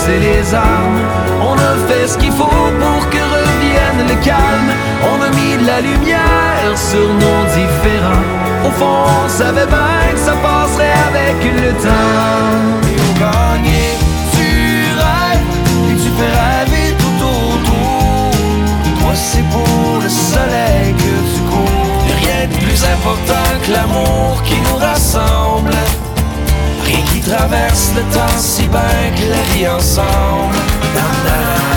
baissé les armes. On a fait ce qu'il faut pour que revienne le calme. On a mis de la lumière sur nos différends. Au fond, on savait bien que ça passerait avec le temps. Et au gagner, tu rêves, et tu fais rêver tout autour. Toi, c'est pour le soleil que tu cours. Rien de plus important que l'amour qui nous rassemble. Rien qui traverse le temps si bien que la vie ensemble.